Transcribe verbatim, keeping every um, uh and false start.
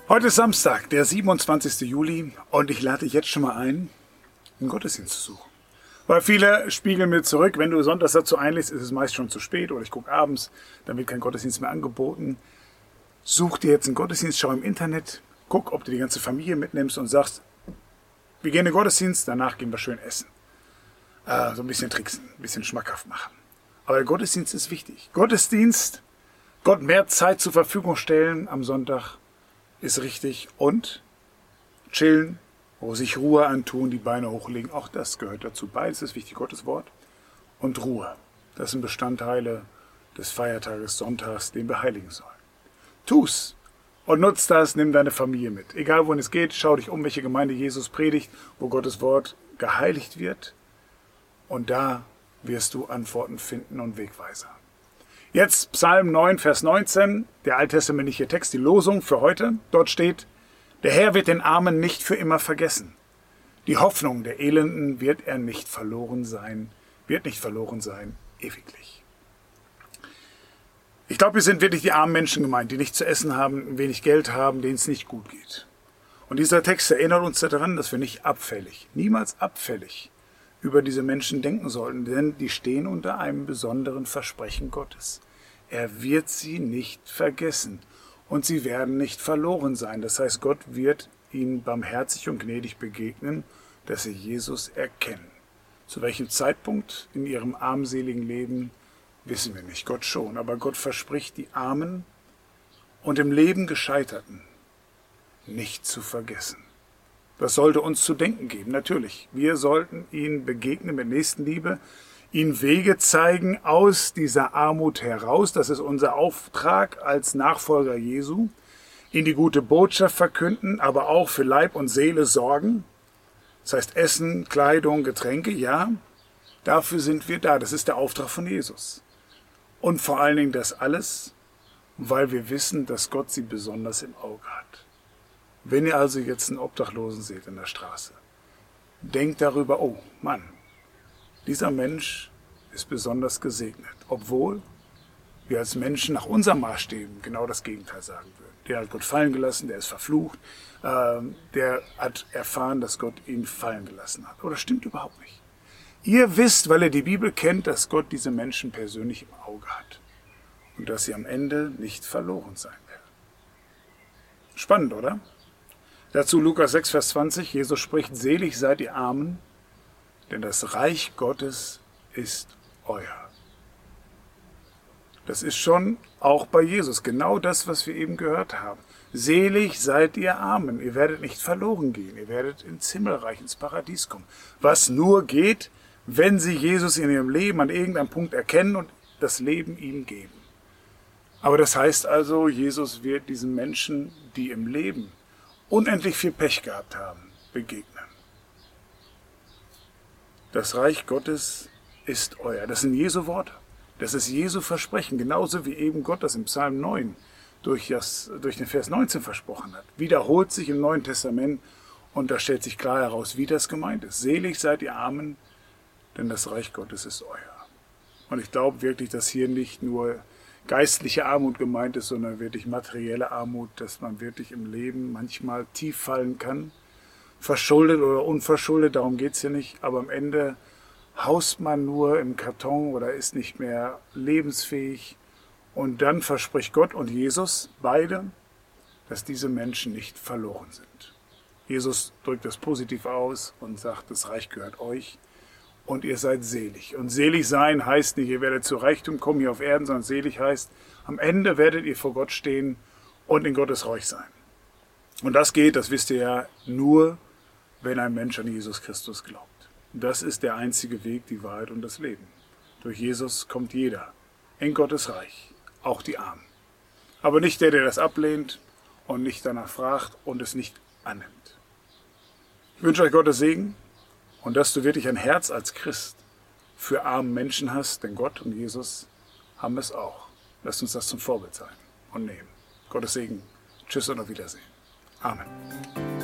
Heute ist Samstag, der siebenundzwanzigste Juli, und ich lade dich jetzt schon mal ein, einen Gottesdienst zu suchen. Weil viele spiegeln mir zurück, wenn du sonntags dazu einlädst, ist es meist schon zu spät oder ich gucke abends, dann wird kein Gottesdienst mehr angeboten. Such dir jetzt einen Gottesdienst, schau im Internet, guck, ob du die ganze Familie mitnimmst und sagst, wir gehen in den Gottesdienst, danach gehen wir schön essen. Äh, so ein bisschen tricksen, ein bisschen schmackhaft machen. Aber der Gottesdienst ist wichtig. Gottesdienst, Gott mehr Zeit zur Verfügung stellen am Sonntag, ist richtig. Und chillen, wo sich Ruhe antun, die Beine hochlegen, auch das gehört dazu. Beides ist wichtig, Gottes Wort und Ruhe. Das sind Bestandteile des Feiertages Sonntags, den wir heiligen sollen. Tu's und nutz das, nimm deine Familie mit. Egal wohin es geht, schau dich um, welche Gemeinde Jesus predigt, wo Gottes Wort geheiligt wird. Und da wirst du Antworten finden und Wegweiser. Jetzt Psalm neun, Vers neunzehn, der alttestamentliche Text, die Losung für heute. Dort steht, der Herr wird den Armen nicht für immer vergessen. Die Hoffnung der Elenden wird er nicht verloren sein, wird nicht verloren sein, ewiglich. Ich glaube, hier sind wirklich die armen Menschen gemeint, die nichts zu essen haben, wenig Geld haben, denen es nicht gut geht. Und dieser Text erinnert uns daran, dass wir nicht abfällig, niemals abfällig über diese Menschen denken sollten, denn die stehen unter einem besonderen Versprechen Gottes. Er wird sie nicht vergessen und sie werden nicht verloren sein. Das heißt, Gott wird ihnen barmherzig und gnädig begegnen, dass sie Jesus erkennen. Zu welchem Zeitpunkt in ihrem armseligen Leben, wissen wir nicht, Gott schon. Aber Gott verspricht, die Armen und im Leben Gescheiterten nicht zu vergessen. Das sollte uns zu denken geben, natürlich. Wir sollten ihnen begegnen mit Nächstenliebe, ihnen Wege zeigen aus dieser Armut heraus. Das ist unser Auftrag als Nachfolger Jesu. Ihnen die gute Botschaft verkünden, aber auch für Leib und Seele sorgen. Das heißt Essen, Kleidung, Getränke, ja, dafür sind wir da. Das ist der Auftrag von Jesus. Und vor allen Dingen das alles, weil wir wissen, dass Gott sie besonders im Auge hat. Wenn ihr also jetzt einen Obdachlosen seht in der Straße, denkt darüber, oh Mann, dieser Mensch ist besonders gesegnet, obwohl wir als Menschen nach unseren Maßstäben genau das Gegenteil sagen würden. Der hat Gott fallen gelassen, der ist verflucht, äh, der hat erfahren, dass Gott ihn fallen gelassen hat. Oder stimmt überhaupt nicht? Ihr wisst, weil ihr die Bibel kennt, dass Gott diese Menschen persönlich im Auge hat und dass sie am Ende nicht verloren sein werden. Spannend, oder? Dazu Lukas sechs, Vers zwanzig, Jesus spricht, selig seid ihr Armen, denn das Reich Gottes ist euer. Das ist schon auch bei Jesus genau das, was wir eben gehört haben. Selig seid ihr Armen, ihr werdet nicht verloren gehen, ihr werdet ins Himmelreich, ins Paradies kommen. Was nur geht, wenn sie Jesus in ihrem Leben an irgendeinem Punkt erkennen und das Leben ihm geben. Aber das heißt also, Jesus wird diesen Menschen, die im Leben unendlich viel Pech gehabt haben, begegnen. Das Reich Gottes ist euer. Das sind Jesu Worte. Das ist Jesu Versprechen. Genauso wie eben Gott das im Psalm neun durch, das, durch den Vers neunzehn versprochen hat. Wiederholt sich im Neuen Testament und da stellt sich klar heraus, wie das gemeint ist. Selig seid ihr Armen, denn das Reich Gottes ist euer. Und ich glaube wirklich, dass hier nicht nur geistliche Armut gemeint ist, sondern wirklich materielle Armut, dass man wirklich im Leben manchmal tief fallen kann, verschuldet oder unverschuldet, darum geht's hier nicht, aber am Ende haust man nur im Karton oder ist nicht mehr lebensfähig und dann verspricht Gott und Jesus, beide, dass diese Menschen nicht verloren sind. Jesus drückt das positiv aus und sagt, das Reich gehört euch und ihr seid selig. Und selig sein heißt nicht, ihr werdet zu Reichtum kommen hier auf Erden, sondern selig heißt, am Ende werdet ihr vor Gott stehen und in Gottes Reich sein. Und das geht, das wisst ihr ja, nur, wenn ein Mensch an Jesus Christus glaubt. Das ist der einzige Weg, die Wahrheit und das Leben. Durch Jesus kommt jeder in Gottes Reich, auch die Armen. Aber nicht der, der das ablehnt und nicht danach fragt und es nicht annimmt. Ich wünsche euch Gottes Segen. Und dass du wirklich ein Herz als Christ für arme Menschen hast, denn Gott und Jesus haben es auch. Lasst uns das zum Vorbild sein und nehmen. Gottes Segen. Tschüss und auf Wiedersehen. Amen.